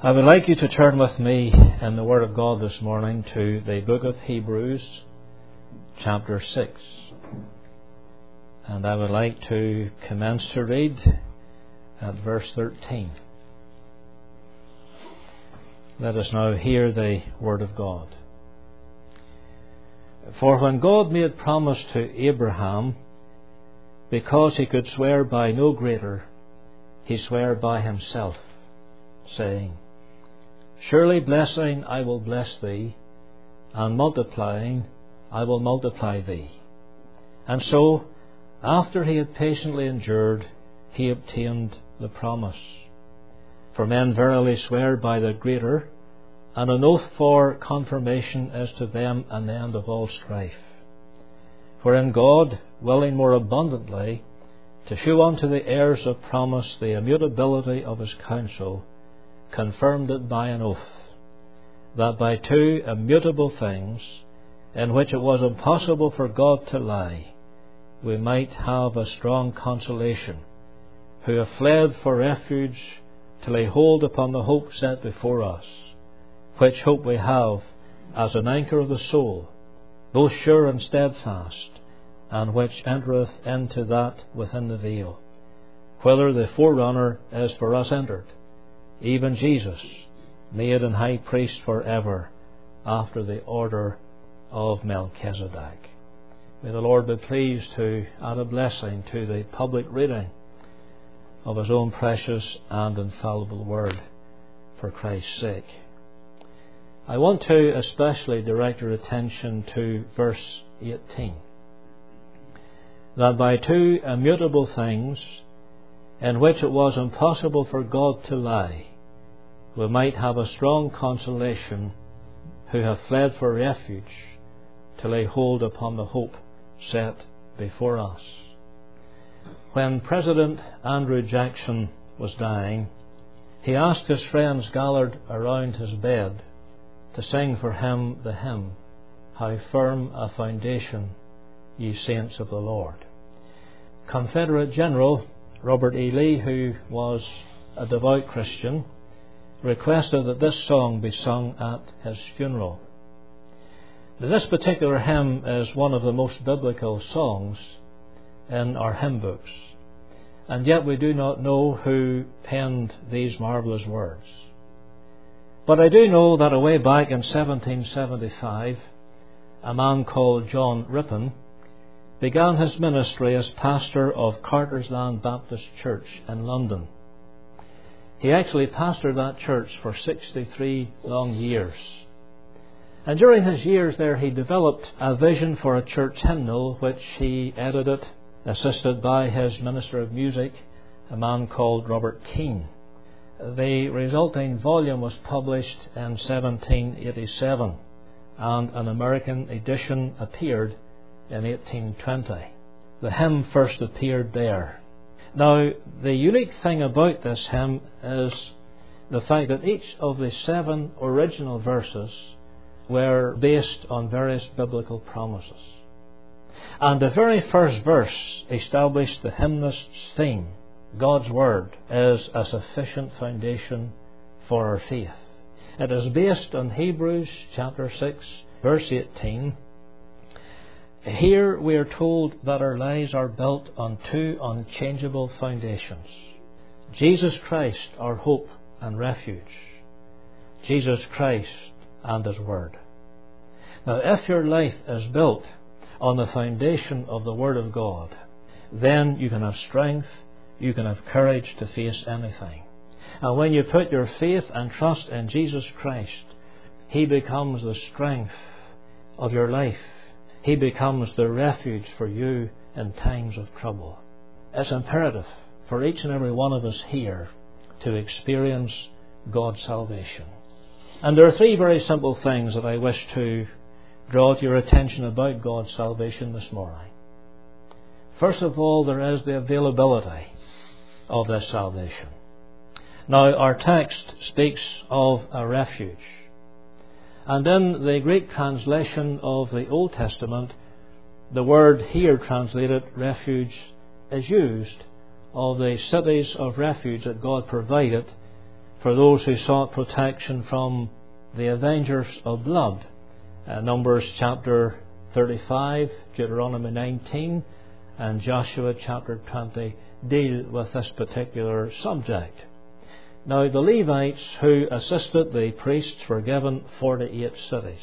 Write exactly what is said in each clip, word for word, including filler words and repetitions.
I would like you to turn with me in the Word of God this morning to the book of Hebrews, chapter six. And I would like to commence to read at verse thirteen. Let us now hear the Word of God. For when God made promise to Abraham, because he could swear by no greater, he sware by himself, saying, Surely blessing I will bless thee, and multiplying I will multiply thee. And so, after he had patiently endured, he obtained the promise. For men verily swear by the greater, and an oath for confirmation is to them an end of all strife. Wherein God, willing more abundantly to shew unto the heirs of promise the immutability of his counsel, confirmed it by an oath, that by two immutable things, in which it was impossible for God to lie, we might have a strong consolation, who have fled for refuge to lay hold upon the hope set before us, which hope we have as an anchor of the soul, both sure and steadfast, and which entereth into that within the veil, whither the forerunner is for us entered, even Jesus, made an high priest for ever, after the order of Melchizedek. May the Lord be pleased to add a blessing to the public reading of his own precious and infallible word, for Christ's sake. I want to especially direct your attention to verse eighteen. That by two immutable things, in which it was impossible for God to lie, we might have a strong consolation, who have fled for refuge to lay hold upon the hope set before us. When President Andrew Jackson was dying, he asked his friends gathered around his bed to sing for him the hymn, How Firm a Foundation, Ye Saints of the Lord. Confederate General Robert E. Lee, who was a devout Christian, requested that this song be sung at his funeral. Now, this particular hymn is one of the most biblical songs in our hymn books, and yet we do not know who penned these marvellous words. But I do know that away back in seventeen seventy-five, a man called John Rippon began his ministry as pastor of Cartersland Baptist Church in London. He actually pastored that church for sixty-three long years. And during his years there, he developed a vision for a church hymnal, which he edited, assisted by his minister of music, a man called Robert Keane. The resulting volume was published in seventeen eighty-seven, and an American edition appeared in eighteen twenty. The hymn first appeared there. Now, the unique thing about this hymn is the fact that each of the seven original verses were based on various biblical promises. And the very first verse established the hymnist's theme. God's Word is a sufficient foundation for our faith. It is based on Hebrews chapter six, verse eighteen. Here we are told that our lives are built on two unchangeable foundations. Jesus Christ, our hope and refuge. Jesus Christ and His Word. Now, if your life is built on the foundation of the Word of God, then you can have strength, you can have courage to face anything. And when you put your faith and trust in Jesus Christ, He becomes the strength of your life. He becomes the refuge for you in times of trouble. It's imperative for each and every one of us here to experience God's salvation. And there are three very simple things that I wish to draw to your attention about God's salvation this morning. First of all, there is the availability of this salvation. Now, our text speaks of a refuge. And in the Greek translation of the Old Testament, the word here translated refuge is used of the cities of refuge that God provided for those who sought protection from the avengers of blood. Uh, Numbers chapter thirty-five, Deuteronomy nineteen, and Joshua chapter twenty deal with this particular subject. Now, the Levites who assisted the priests were given forty-eight cities,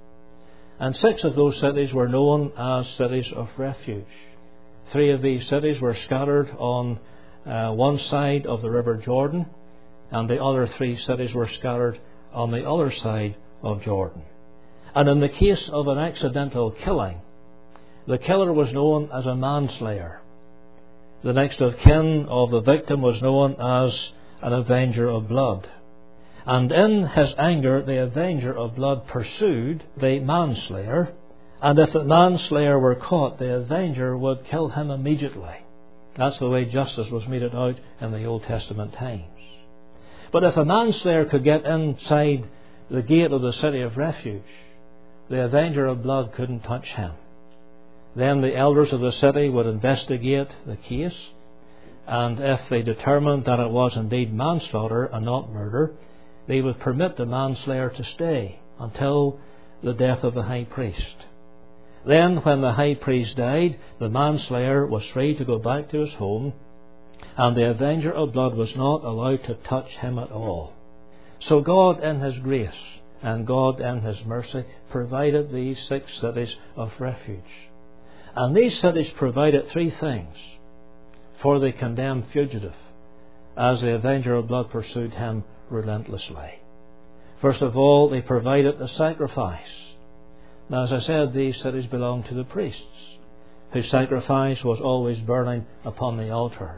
and six of those cities were known as cities of refuge. Three of these cities were scattered on uh, one side of the River Jordan, and the other three cities were scattered on the other side of Jordan. And in the case of an accidental killing, the killer was known as a manslayer. The next of kin of the victim was known as an avenger of blood. And in his anger, the avenger of blood pursued the manslayer, and if the manslayer were caught, the avenger would kill him immediately. That's the way justice was meted out in the Old Testament times. But if a manslayer could get inside the gate of the city of refuge, the avenger of blood couldn't touch him. Then the elders of the city would investigate the case, and if they determined that it was indeed manslaughter and not murder, they would permit the manslayer to stay until the death of the high priest. Then, when the high priest died, the manslayer was free to go back to his home, and the avenger of blood was not allowed to touch him at all. So God, in His grace and God, in His mercy, provided these six cities of refuge. And these cities provided three things for the condemned fugitive as the avenger of blood pursued him relentlessly. First of all, they provided the sacrifice. Now, as I said, these cities belonged to the priests, whose sacrifice was always burning upon the altar.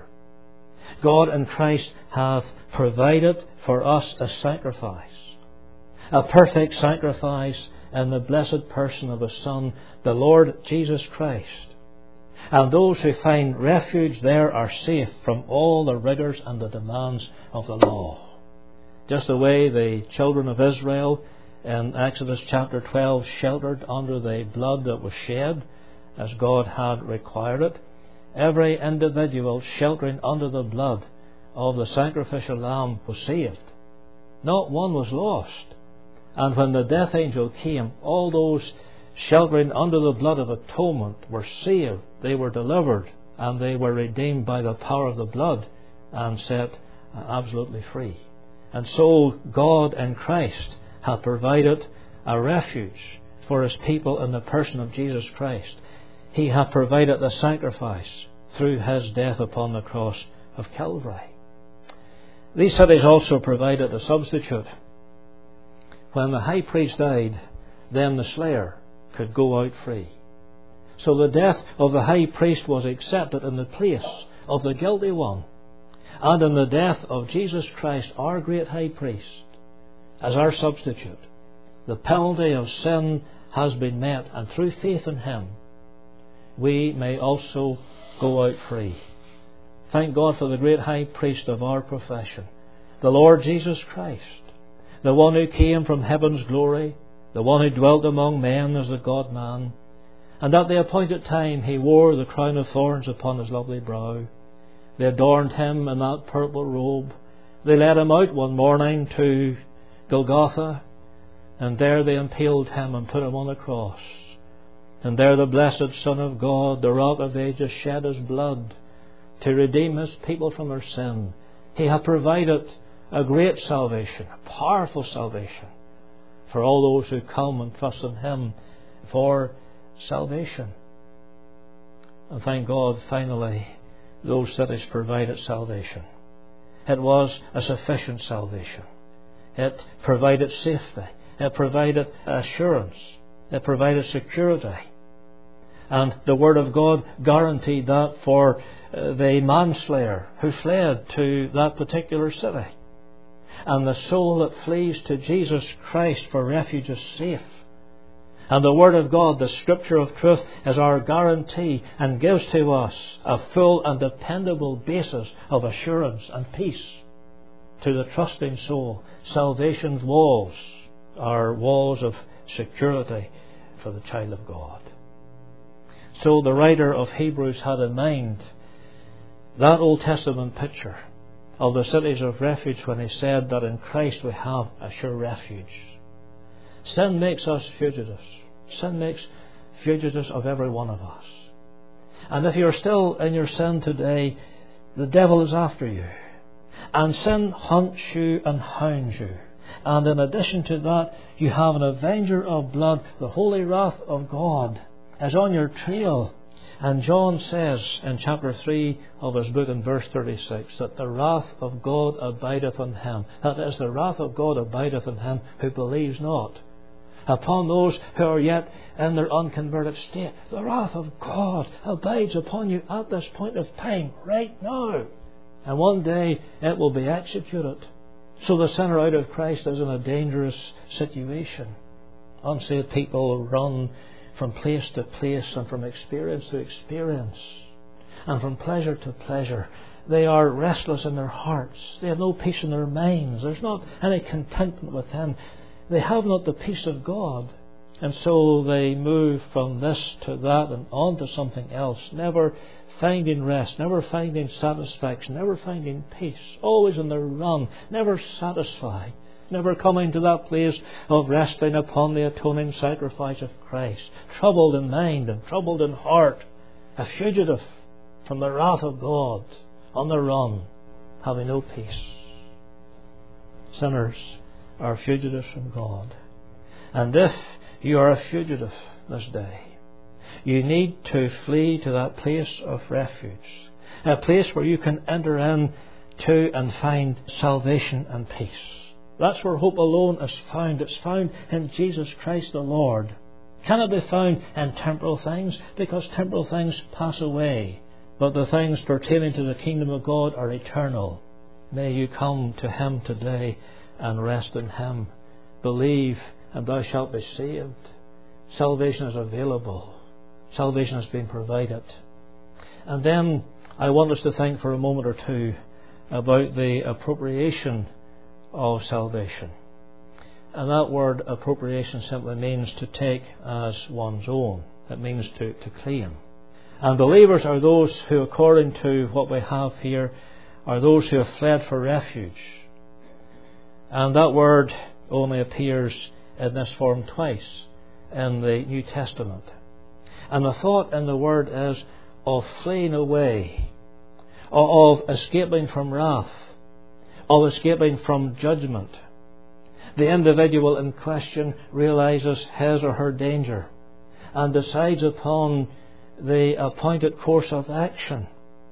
God and Christ have provided for us a sacrifice, a perfect sacrifice in the blessed person of His Son, the Lord Jesus Christ. And those who find refuge there are safe from all the rigours and the demands of the law. Just the way the children of Israel in Exodus chapter twelve sheltered under the blood that was shed, as God had required it, every individual sheltering under the blood of the sacrificial lamb was saved. Not one was lost. And when the death angel came, all those sheltering under the blood of atonement were saved. They were delivered, and they were redeemed by the power of the blood and set absolutely free. And so God in Christ hath provided a refuge for His people in the person of Jesus Christ. He hath provided the sacrifice through His death upon the cross of Calvary. These cities also provided a substitute. When the high priest died, then the slayer could go out free. So the death of the high priest was accepted in the place of the guilty one. And in the death of Jesus Christ, our great high priest, as our substitute, the penalty of sin has been met, and through faith in Him, we may also go out free. Thank God for the great high priest of our profession, the Lord Jesus Christ, the one who came from heaven's glory, the one who dwelt among men as the God-man, and at the appointed time He wore the crown of thorns upon His lovely brow. They adorned Him in that purple robe. They led Him out one morning to Golgotha, and there they impaled Him and put Him on the cross. And there the blessed Son of God, the Rock of Ages, shed His blood to redeem His people from their sin. He hath provided a great salvation, a powerful salvation, for all those who come and trust in Him for salvation. And thank God, finally, those cities provided salvation. It was a sufficient salvation. It provided safety. It provided assurance. It provided security. And the Word of God guaranteed that for the manslayer who fled to that particular city. And the soul that flees to Jesus Christ for refuge is safe. And the Word of God, the Scripture of truth, is our guarantee and gives to us a full and dependable basis of assurance and peace to the trusting soul. Salvation's walls are walls of security for the child of God. So the writer of Hebrews had in mind that Old Testament picture of the cities of refuge when he said that in Christ we have a sure refuge. Sin makes us fugitives. Sin makes fugitives of every one of us. And if you're still in your sin today, the devil is after you. And sin hunts you and hounds you. And in addition to that, you have an avenger of blood. The holy wrath of God is on your trail. And John says in chapter three of his book in verse thirty-six that the wrath of God abideth on him. That is, the wrath of God abideth on him who believes not. Upon those who are yet in their unconverted state. The wrath of God abides upon you at this point of time, right now. And one day it will be executed. So the sinner out of Christ is in a dangerous situation. Unsaved people run from place to place and from experience to experience and from pleasure to pleasure. They are restless in their hearts. They have no peace in their minds. There's not any contentment within. They have not the peace of God. And so they move from this to that and on to something else, never finding rest, never finding satisfaction, never finding peace, always on the run, never satisfied, never coming to that place of resting upon the atoning sacrifice of Christ, troubled in mind and troubled in heart, a fugitive from the wrath of God, on the run, having no peace. Sinners are fugitives from God. And if you are a fugitive this day, you need to flee to that place of refuge, a place where you can enter in to and find salvation and peace. That's where hope alone is found. It's found in Jesus Christ the Lord. Can it be found in temporal things? Because temporal things pass away, but the things pertaining to the kingdom of God are eternal. May you come to Him today and rest in Him. Believe and thou shalt be saved. Salvation is available. Salvation has been provided. And then I want us to think for a moment or two about the appropriation of salvation. And that word appropriation simply means to take as one's own. It means to, to claim. And believers are those who, according to what we have here, are those who have fled for refuge. And that word only appears in this form twice in the New Testament. And the thought in the word is of fleeing away, of escaping from wrath, of escaping from judgment. The individual in question realizes his or her danger and decides upon the appointed course of action.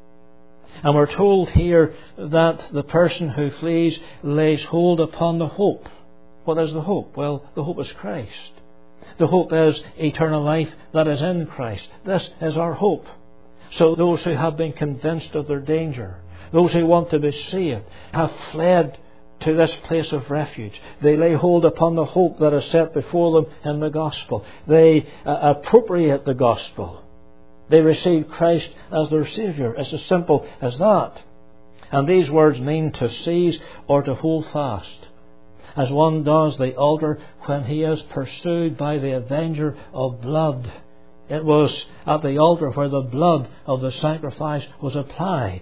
And we're told here that the person who flees lays hold upon the hope. What is the hope? Well, the hope is Christ. The hope is eternal life that is in Christ. This is our hope. So those who have been convinced of their danger, those who want to be saved, have fled to this place of refuge. They lay hold upon the hope that is set before them in the gospel. They uh, appropriate the gospel. They receive Christ as their Saviour. It's as simple as that. And these words mean to seize or to hold fast, as one does the altar when he is pursued by the avenger of blood. It was at the altar where the blood of the sacrifice was applied.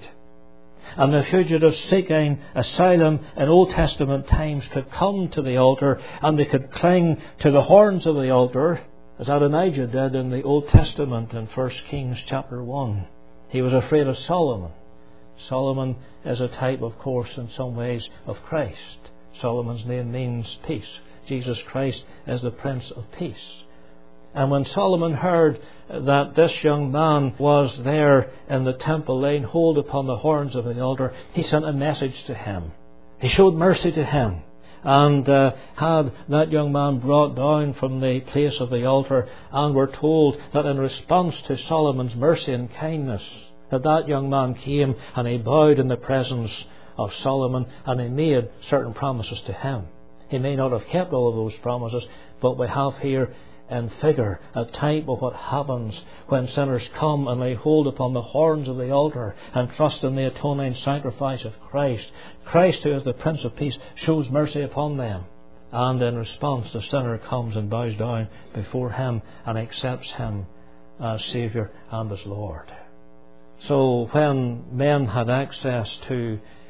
And the fugitives seeking asylum in Old Testament times could come to the altar and they could cling to the horns of the altar, as Adonijah did in the Old Testament in First Kings chapter one. He was afraid of Solomon. Solomon is a type, of course, in some ways, of Christ. Solomon's name means peace. Jesus Christ is the Prince of Peace. And when Solomon heard that this young man was there in the temple laying hold upon the horns of the altar, he sent a message to him. He showed mercy to him and uh, had that young man brought down from the place of the altar, and we're told that in response to Solomon's mercy and kindness, that that young man came and he bowed in the presence of Solomon and he made certain promises to him. He may not have kept all of those promises, but we have here in figure a type of what happens when sinners come and lay hold upon the horns of the altar and trust in the atoning sacrifice of Christ. Christ, who is the Prince of Peace, shows mercy upon them, and in response the sinner comes and bows down before Him and accepts Him as Saviour and as Lord. So when men had access to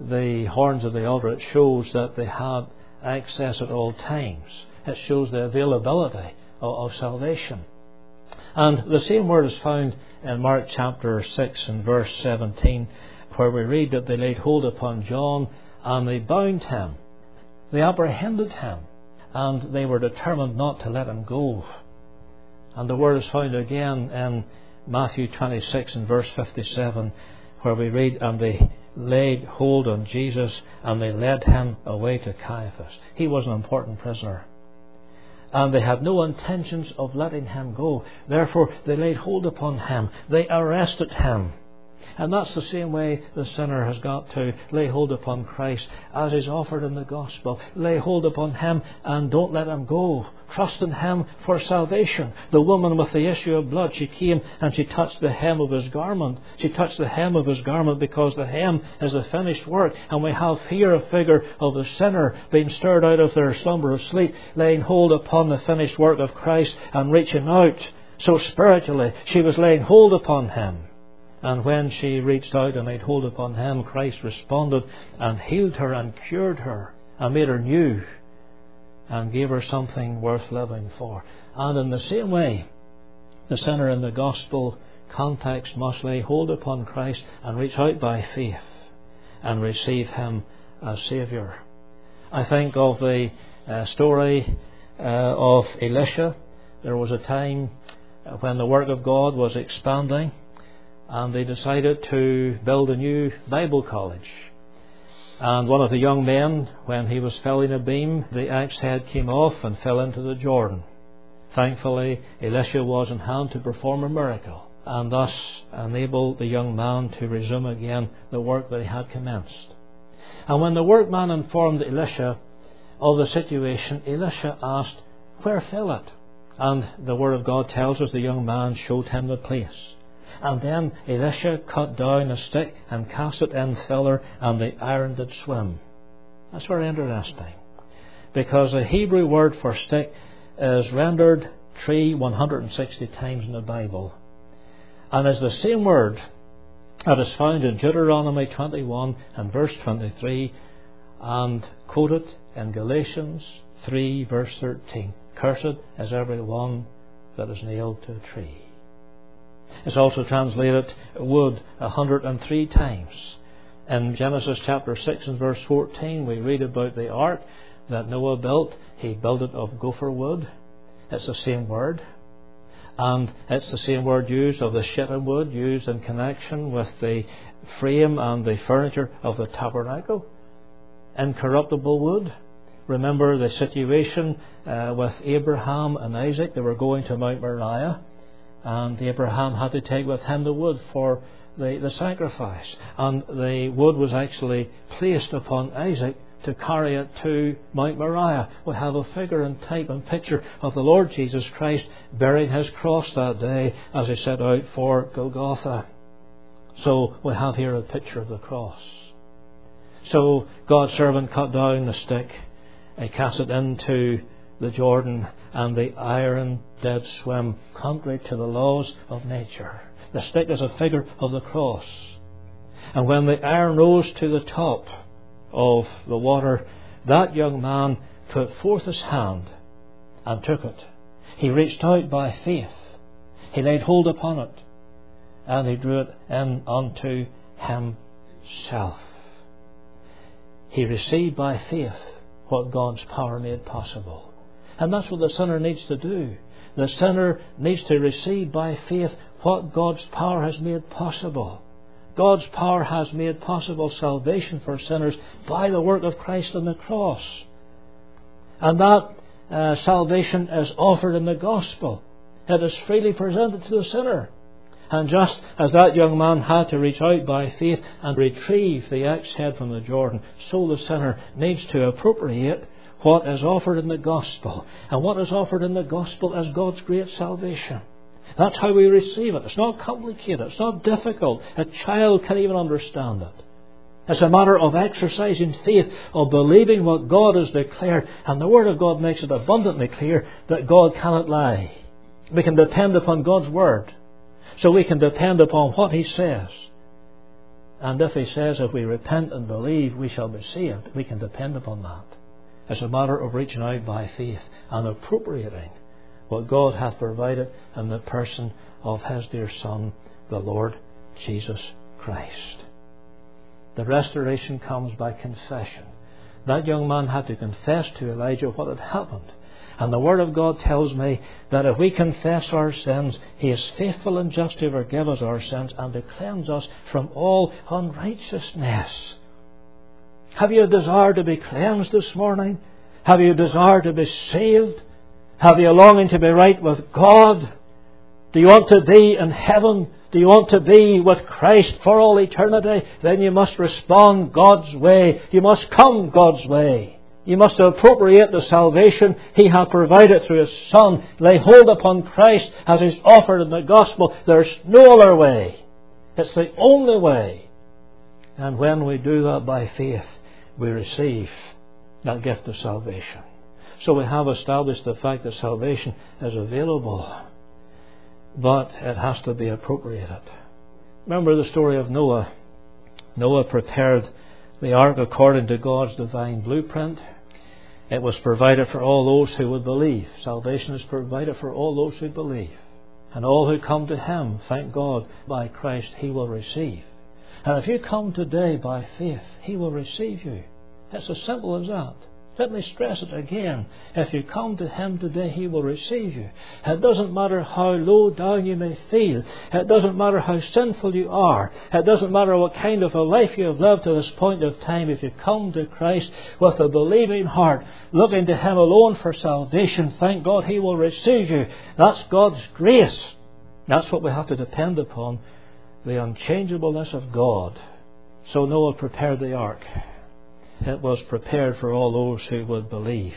the horns of the altar, it shows that they had access at all times. It shows the availability of, of salvation. And the same word is found in Mark chapter six and verse seventeen, where we read that they laid hold upon John and they bound him. They apprehended him and they were determined not to let him go. And the word is found again in Matthew twenty-six and verse fifty-seven, where we read, and they laid hold on Jesus and they led him away to Caiaphas. He was an important prisoner. And they had no intentions of letting him go. Therefore, they laid hold upon him. They arrested him. And that's the same way the sinner has got to lay hold upon Christ as is offered in the gospel. Lay hold upon him and don't let him go. Trust in him for salvation. The woman with the issue of blood, she came and she touched the hem of his garment. She touched the hem of his garment because the hem is the finished work. And we have here a figure of the sinner being stirred out of their slumber of sleep, laying hold upon the finished work of Christ and reaching out. So spiritually, she was laying hold upon him. And when she reached out and laid hold upon him, Christ responded and healed her and cured her and made her new and gave her something worth living for. And in the same way, the sinner in the gospel context must lay hold upon Christ and reach out by faith and receive him as Saviour. I think of the uh, story uh, of Elisha. There was a time when the work of God was expanding, and they decided to build a new Bible college. And one of the young men, when he was felling a beam, the axe head came off and fell into the Jordan. Thankfully, Elisha was in hand to perform a miracle, and thus enable the young man to resume again the work that he had commenced. And when the workman informed Elisha of the situation, Elisha asked, "Where fell it?" And the Word of God tells us the young man showed him the place. And then Elisha cut down a stick and cast it in thither, and the iron did swim. That's very interesting, because the Hebrew word for stick is rendered tree one hundred sixty times in the Bible, and is the same word that is found in Deuteronomy twenty-one and verse twenty-three, and quoted in Galatians three verse thirteen. Cursed is every one that is nailed to a tree. It's also translated wood one hundred three times. In Genesis chapter six and verse fourteen, we read about the ark that Noah built. He built it of gopher wood. It's the same word. And it's the same word used of the shittim wood used in connection with the frame and the furniture of the tabernacle. Incorruptible wood. Remember the situation uh, with Abraham and Isaac. They were going to Mount Moriah, and Abraham had to take with him the wood for the, the sacrifice. And the wood was actually placed upon Isaac to carry it to Mount Moriah. We have a figure and type and picture of the Lord Jesus Christ bearing his cross that day as he set out for Golgotha. So we have here a picture of the cross. So God's servant cut down the stick, he cast it into the Jordan, and the iron did swim, contrary to the laws of nature. The stick is a figure of the cross. And when the iron rose to the top of the water, that young man put forth his hand and took it. He reached out by faith. He laid hold upon it, and he drew it in unto himself. He received by faith what God's power made possible. And that's what the sinner needs to do. The sinner needs to receive by faith what God's power has made possible. God's power has made possible salvation for sinners by the work of Christ on the cross. And that uh, salvation is offered in the gospel. It is freely presented to the sinner. And just as that young man had to reach out by faith and retrieve the axe head from the Jordan, so the sinner needs to appropriate what is offered in the gospel. And what is offered in the gospel is God's great salvation. That's how we receive it. It's not complicated. It's not difficult. A child can even understand it. It's a matter of exercising faith, of believing what God has declared. And the Word of God makes it abundantly clear that God cannot lie. We can depend upon God's Word. So we can depend upon what He says. And if He says if we repent and believe we shall be saved, we can depend upon that. It's a matter of reaching out by faith and appropriating what God hath provided in the person of His dear Son, the Lord Jesus Christ. The restoration comes by confession. That young man had to confess to Elijah what had happened. And the Word of God tells me that if we confess our sins, He is faithful and just to forgive us our sins and to cleanse us from all unrighteousness. Have you a desire to be cleansed this morning? Have you a desire to be saved? Have you a longing to be right with God? Do you want to be in heaven? Do you want to be with Christ for all eternity? Then you must respond God's way. You must come God's way. You must appropriate the salvation He hath provided through His Son. Lay hold upon Christ as is offered in the gospel. There's no other way. It's the only way. And when we do that by faith, we receive that gift of salvation. So we have established the fact that salvation is available, but it has to be appropriated. Remember the story of Noah. Noah prepared the ark according to God's divine blueprint. It was provided for all those who would believe. Salvation is provided for all those who believe. And all who come to Him, thank God, by Christ He will receive. And if you come today by faith, He will receive you. It's as simple as that. Let me stress it again. If you come to Him today, He will receive you. It doesn't matter how low down you may feel. It doesn't matter how sinful you are. It doesn't matter what kind of a life you have lived to this point of time. If you come to Christ with a believing heart, looking to Him alone for salvation, thank God He will receive you. That's God's grace. That's what we have to depend upon, the unchangeableness of God. So Noah prepared the ark. It was prepared for all those who would believe.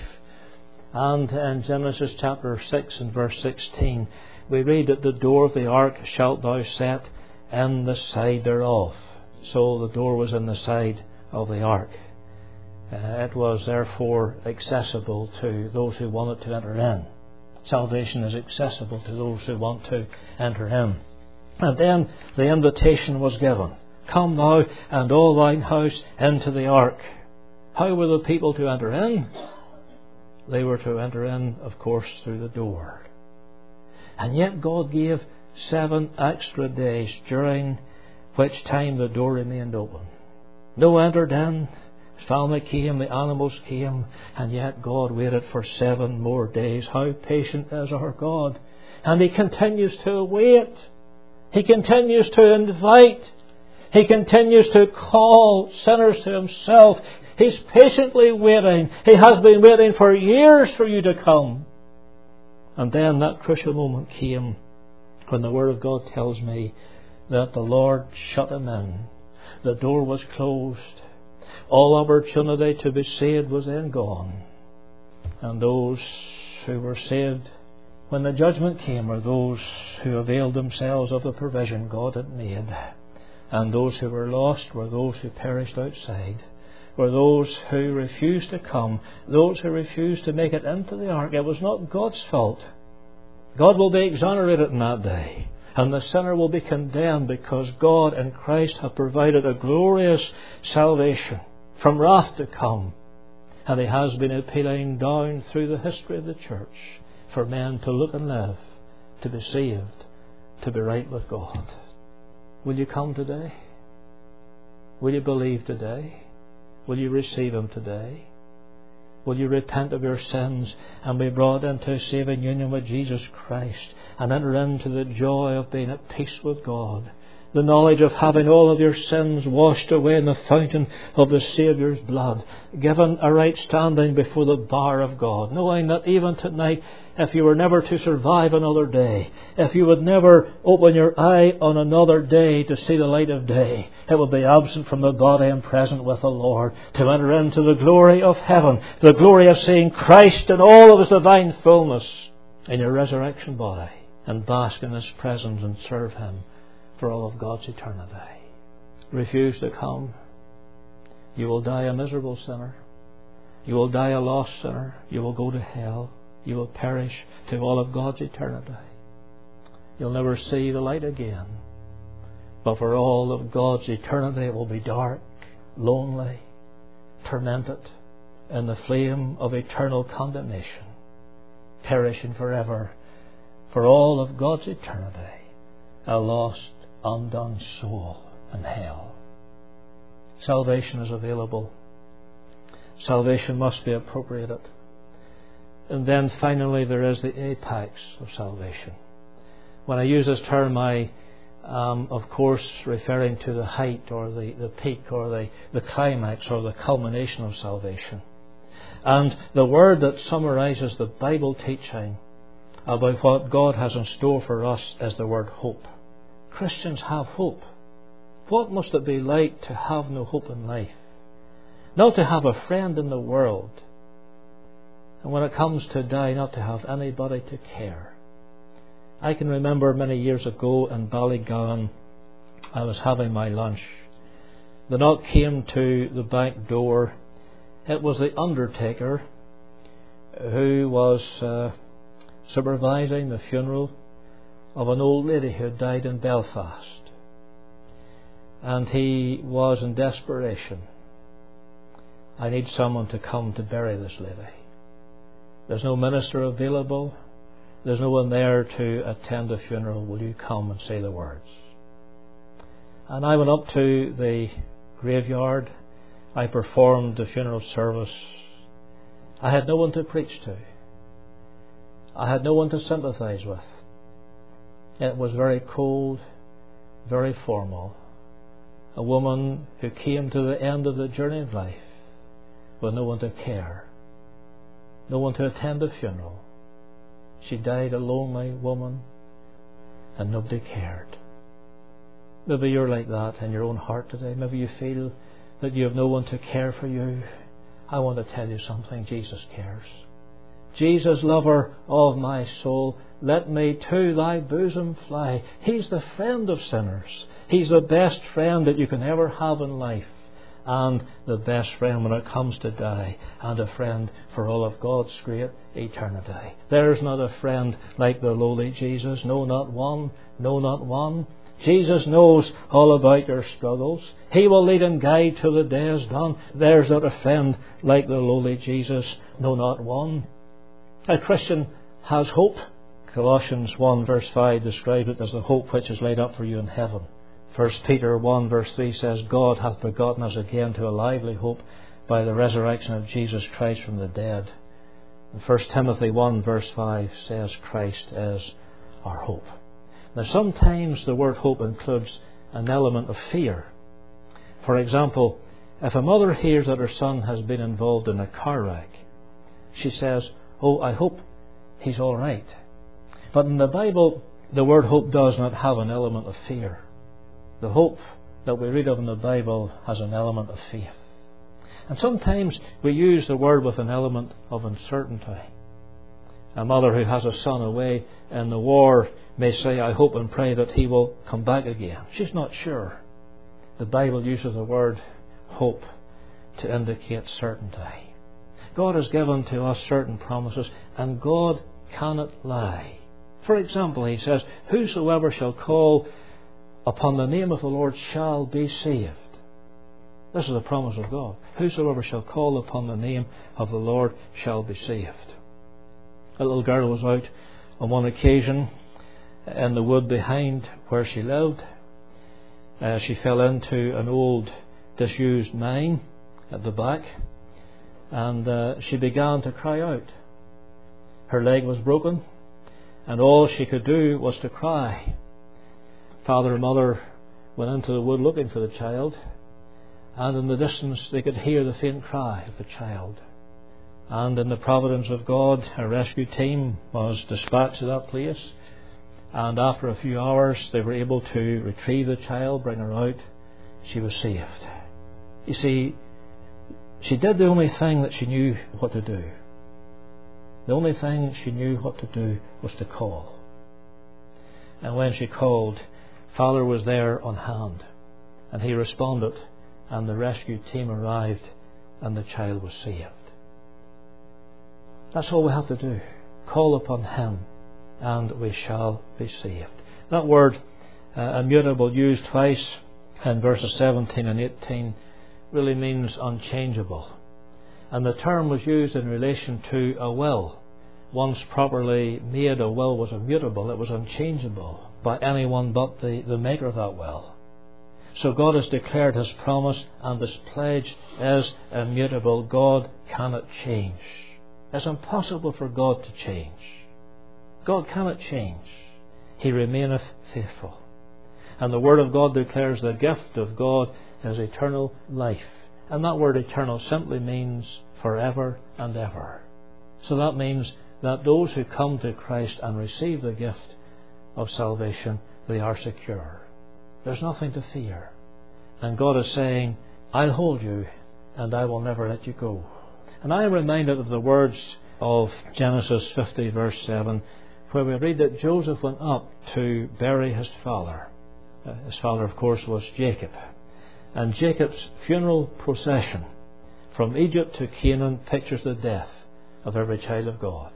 And in Genesis chapter six and verse sixteen, we read that the door of the ark shalt thou set in the side thereof. So the door was in the side of the ark. Uh, it was therefore accessible to those who wanted to enter in. Salvation is accessible to those who want to enter in. And then the invitation was given. Come thou and all thine house into the ark. How were the people to enter in? They were to enter in, of course, through the door. And yet God gave seven extra days during which time the door remained open. Noah entered in, his family came, the animals came, and yet God waited for seven more days. How patient is our God. And He continues to wait. He continues to invite. He continues to call sinners to Himself. He's patiently waiting. He has been waiting for years for you to come. And then that crucial moment came when the Word of God tells me that the Lord shut him in. The door was closed. All opportunity to be saved was then gone. And those who were saved when the judgment came were those who availed themselves of the provision God had made. And those who were lost were those who perished outside. Were those who refused to come, those who refused to make it into the ark. It was not God's fault. God will be exonerated in that day, and the sinner will be condemned because God and Christ have provided a glorious salvation from wrath to come. And He has been appealing down through the history of the church for men to look and live, to be saved, to be right with God. Will you come today? Will you believe today? Will you receive Him today? Will you repent of your sins and be brought into saving union with Jesus Christ and enter into the joy of being at peace with God? The knowledge of having all of your sins washed away in the fountain of the Saviour's blood, given a right standing before the bar of God, knowing that even tonight, if you were never to survive another day, if you would never open your eye on another day to see the light of day, it would be absent from the body and present with the Lord, to enter into the glory of heaven, the glory of seeing Christ in all of His divine fullness in your resurrection body, and bask in His presence and serve Him for all of God's eternity. Refuse to come. You will die a miserable sinner. You will die a lost sinner. You will go to hell. You will perish to all of God's eternity. You'll never see the light again. but for all of God's eternity it will be dark, lonely, tormented in the flame of eternal condemnation, perishing forever for all of God's eternity, a lost, undone soul in hell. Salvation is available. Salvation must be appropriated. And then finally there is the apex of salvation. When I use this term, I am of course referring to the height or the, the peak or the, the climax or the culmination of salvation. And the word that summarizes the Bible teaching about what God has in store for us is the word hope. Christians have hope. What must it be like to have no hope in life? Not to have a friend in the world. And when it comes to die, not to have anybody to care. I can remember many years ago in Ballygowan, I was having my lunch. The knock came to the back door. It was the undertaker who was uh, supervising the funeral of an old lady who had died in Belfast. And he was in desperation. I need someone to come to bury this lady. There's no minister available. There's no one there to attend the funeral. Will you come and say the words? And I went up to the graveyard. I performed the funeral service. I had no one to preach to. I had no one to sympathize with. It was very cold, very formal. A woman who came to the end of the journey of life with no one to care, no one to attend the funeral. She died a lonely woman and nobody cared. Maybe you're like that in your own heart today. Maybe you feel that you have no one to care for you. I want to tell you something. Jesus cares. Jesus, lover of my soul, let me to thy bosom fly. He's the friend of sinners. He's the best friend that you can ever have in life. And the best friend when it comes to die. And a friend for all of God's great eternity. There's not a friend like the lowly Jesus. No, not one. No, not one. Jesus knows all about your struggles. He will lead and guide till the day is done. There's not a friend like the lowly Jesus. No, not one. A Christian has hope. Colossians one verse five describes it as the hope which is laid up for you in heaven. First Peter one verse three says, God hath begotten us again to a lively hope by the resurrection of Jesus Christ from the dead. And First Timothy one verse five says Christ is our hope. Now sometimes the word hope includes an element of fear. For example, if a mother hears that her son has been involved in a car wreck, she says, oh, I hope he's all right. But in the Bible, the word hope does not have an element of fear. The hope that we read of in the Bible has an element of faith. And sometimes we use the word with an element of uncertainty. A mother who has a son away in the war may say, I hope and pray that he will come back again. She's not sure. The Bible uses the word hope to indicate certainty. God has given to us certain promises, and God cannot lie. For example, he says, whosoever shall call upon the name of the Lord shall be saved. This is the promise of God. Whosoever shall call upon the name of the Lord shall be saved. A little girl was out on one occasion in the wood behind where she lived. Uh, she fell into an old disused mine at the back, and uh, she began to cry out. Her leg was broken, and all she could do was to cry. Father and mother went into the wood looking for the child, and in the distance they could hear the faint cry of the child. And in the providence of God, a rescue team was dispatched to that place, and after a few hours they were able to retrieve the child, bring her out. She was saved. You see, she did the only thing that she knew what to do. The only thing she knew what to do was to call. And when she called, Father was there on hand, and he responded, and the rescue team arrived, and the child was saved. That's all we have to do. Call upon him, and we shall be saved. That word Uh, immutable, used twice in verses seventeen and eighteen, really means unchangeable. And the term was used in relation to a will. Once properly made, a will was immutable. It was unchangeable by anyone but the, the maker of that will. So God has declared His promise, and His pledge is immutable. God cannot change. It's impossible for God to change. God cannot change. He remaineth faithful. And the Word of God declares the gift of God is eternal life. And that word eternal simply means forever and ever. So that means that those who come to Christ and receive the gift of salvation, they are secure. There's nothing to fear. And God is saying, I'll hold you and I will never let you go. And I am reminded of the words of Genesis fifty verse seven, where we read that Joseph went up to bury his father. His father, of course, was Jacob. And Jacob's funeral procession from Egypt to Canaan pictures the death of every child of God.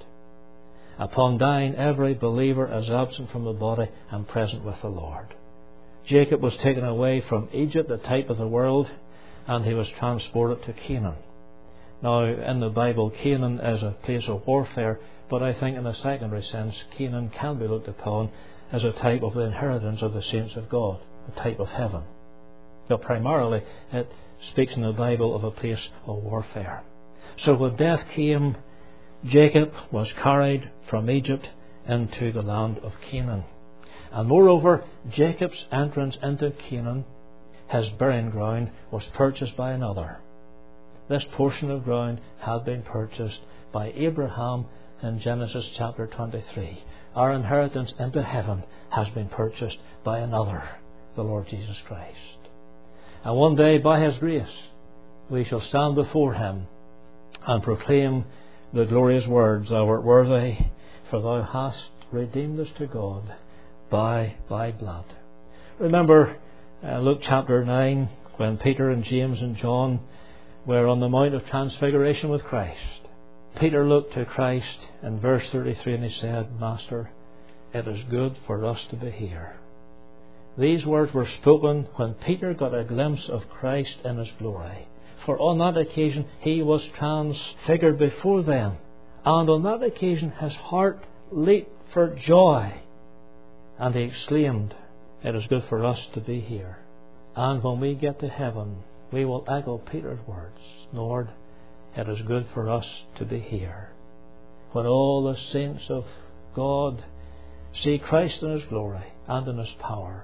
Upon dying, every believer is absent from the body and present with the Lord. Jacob was taken away from Egypt, the type of the world, and he was transported to Canaan. Now, in the Bible, Canaan is a place of warfare, but I think in a secondary sense, Canaan can be looked upon as a type of the inheritance of the saints of God, a type of heaven. But primarily, it speaks in the Bible of a place of warfare. So when death came, Jacob was carried from Egypt into the land of Canaan. And moreover, Jacob's entrance into Canaan, his burying ground, was purchased by another. This portion of ground had been purchased by Abraham in Genesis chapter twenty-three. Our inheritance into heaven has been purchased by another, the Lord Jesus Christ. And one day, by His grace, we shall stand before Him and proclaim the glorious words, Thou art worthy, for Thou hast redeemed us to God by Thy blood. Remember uh, Luke chapter nine, when Peter and James and John were on the Mount of Transfiguration with Christ. Peter looked to Christ in verse thirty-three and he said, Master, it is good for us to be here. These words were spoken when Peter got a glimpse of Christ in His glory. For on that occasion he was transfigured before them. And on that occasion his heart leaped for joy. And he exclaimed, it is good for us to be here. And when we get to heaven, we will echo Peter's words, Lord, it is good for us to be here. When all the saints of God see Christ in His glory and in His power,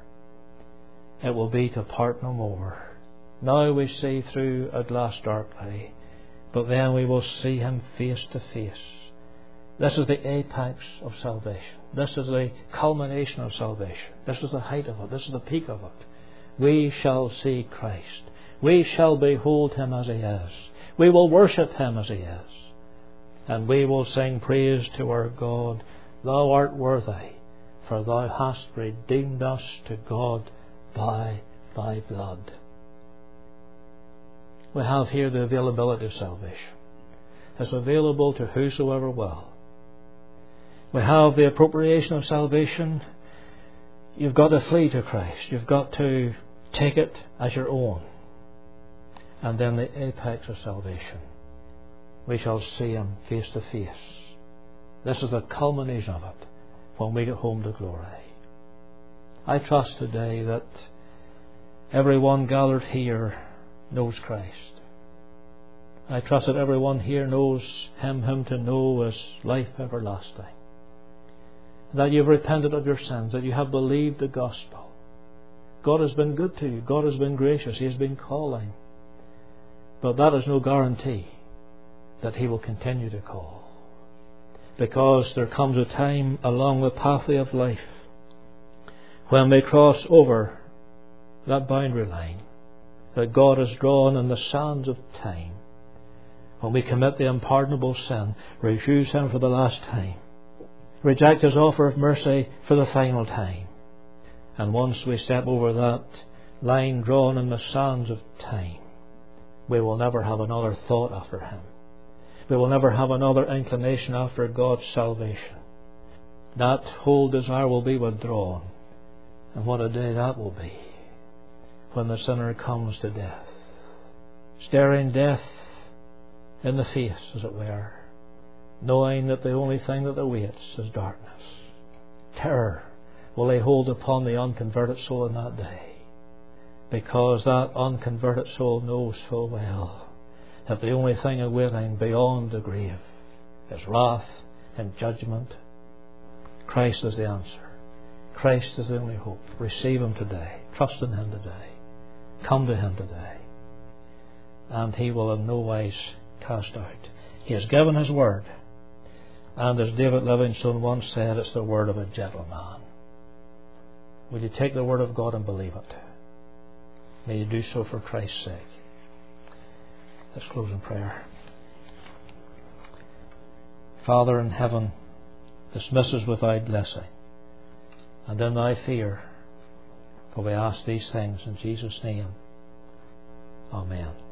it will be to part no more. Now we see through a glass darkly, but then we will see Him face to face. This is the apex of salvation. This is the culmination of salvation. This is the height of it. This is the peak of it. We shall see Christ. We shall behold Him as He is. We will worship Him as He is. And we will sing praise to our God. Thou art worthy, for Thou hast redeemed us to God by Thy blood. We have here the availability of salvation. It's available to whosoever will. We have the appropriation of salvation. You've got to flee to Christ. You've got to take it as your own. And then the apex of salvation. We shall see Him face to face. This is the culmination of it when we get home to glory. I trust today that everyone gathered here knows Christ. I trust that everyone here knows Him, Him to know as life everlasting. That you've repented of your sins, that you have believed the gospel. God has been good to you. God has been gracious. He has been calling. But that is no guarantee that He will continue to call. Because there comes a time along the pathway of life when we cross over that boundary line that God has drawn in the sands of time. When we commit the unpardonable sin, refuse Him for the last time, reject His offer of mercy for the final time. And once we step over that line drawn in the sands of time, we will never have another thought after Him. We will never have another inclination after God's salvation. That whole desire will be withdrawn, And what a day that will be when the sinner comes to death, staring death in the face, as it were, knowing that the only thing that awaits is darkness. Terror will lay hold upon the unconverted soul in that day, because that unconverted soul knows full well that the only thing awaiting beyond the grave is wrath and judgment. Christ is the answer. Christ is the only hope. Receive Him today. Trust in Him today. Come to Him today. And He will in no wise cast out. He has given His word. And as David Livingstone once said, it's the word of a gentleman. Will you take the word of God and believe it? May you do so for Christ's sake. Let's close in prayer. Father in heaven, dismiss us without blessing, and in thy fear, for we ask these things in Jesus' name. Amen.